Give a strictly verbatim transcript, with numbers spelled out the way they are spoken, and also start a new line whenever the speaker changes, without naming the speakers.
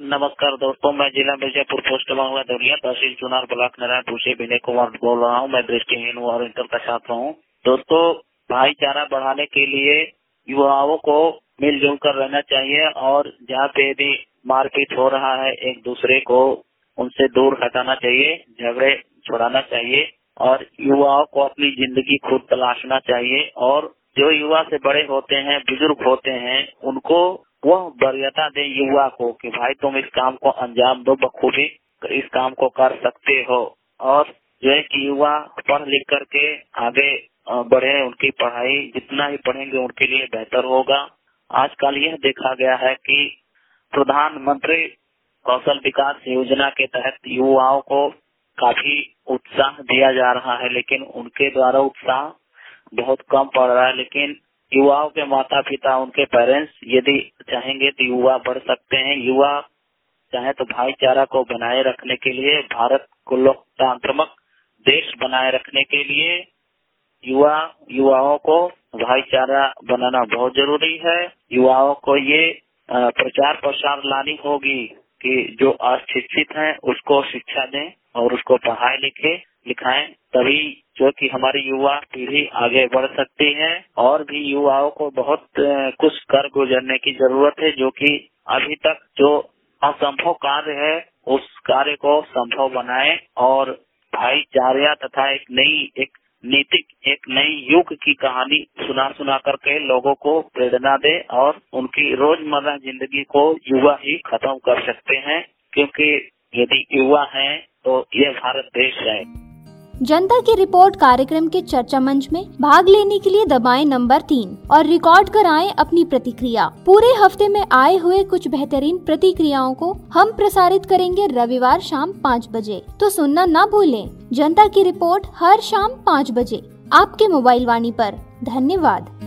नमस्कार दोस्तों, मैं जिला मिर्जापुर पोस्ट बांग्ला दौरिया तहसील चुनार ब्लॉक नारायणपुर से विनय कुमार बोल रहा हूँ। मैं दृष्टिहीन हूँ और इंटर का छात्र हूँ। दोस्तों, भाईचारा बढ़ाने के लिए युवाओं को मिलजुल कर रहना चाहिए और जहाँ पे भी मारपीट हो रहा है एक दूसरे को उनसे दूर हटाना चाहिए, झगड़े छुड़ाना चाहिए और युवाओं को अपनी जिंदगी खुद तलाशना चाहिए। और जो युवा से बड़े होते हैं, बुजुर्ग होते हैं, उनको वह वरीयता दे युवा को कि भाई तुम इस काम को अंजाम दो, बखूबी इस काम को कर सकते हो। और जो है कि युवा पढ़ लिख करके आगे बढ़े, उनकी पढ़ाई जितना ही पढ़ेंगे उनके लिए बेहतर होगा। आजकल यह देखा गया है कि प्रधानमंत्री कौशल विकास योजना के तहत युवाओं को काफी उत्साह दिया जा रहा है, लेकिन उनके द्वारा उत्साह बहुत कम पड़ रहा है। लेकिन युवाओं के माता पिता, उनके पेरेंट्स यदि चाहेंगे तो युवा बढ़ सकते हैं। युवा चाहे तो भाईचारा को बनाए रखने के लिए, भारत को लोकतांत्रिक देश बनाए रखने के लिए युवा युवाओं को भाईचारा बनाना बहुत जरूरी है। युवाओं को ये प्रचार प्रसार लानी होगी कि जो अशिक्षित हैं उसको शिक्षा दें और उसको पढ़ाए लिखे लिखाएं, तभी जो कि हमारी युवा पीढ़ी आगे बढ़ सकती है। और भी युवाओं को बहुत कुछ कर गुजरने की जरूरत है, जो कि अभी तक जो असंभव कार्य है उस कार्य को संभव बनाए और भाईचारा तथा एक नई एक नीतिक एक नई युग की कहानी सुना सुना करके लोगों को प्रेरणा दे और उनकी रोजमर्रा जिंदगी को युवा ही खत्म कर सकते हैं, क्योंकि यदि युवा हैं तो यह भारत देश है।
जनता की रिपोर्ट कार्यक्रम के चर्चा मंच में भाग लेने के लिए दबाएं नंबर तीन और रिकॉर्ड कराएं अपनी प्रतिक्रिया। पूरे हफ्ते में आए हुए कुछ बेहतरीन प्रतिक्रियाओं को हम प्रसारित करेंगे रविवार शाम पाँच बजे, तो सुनना ना भूलें। जनता की रिपोर्ट हर शाम पाँच बजे आपके मोबाइल वाणी पर। धन्यवाद।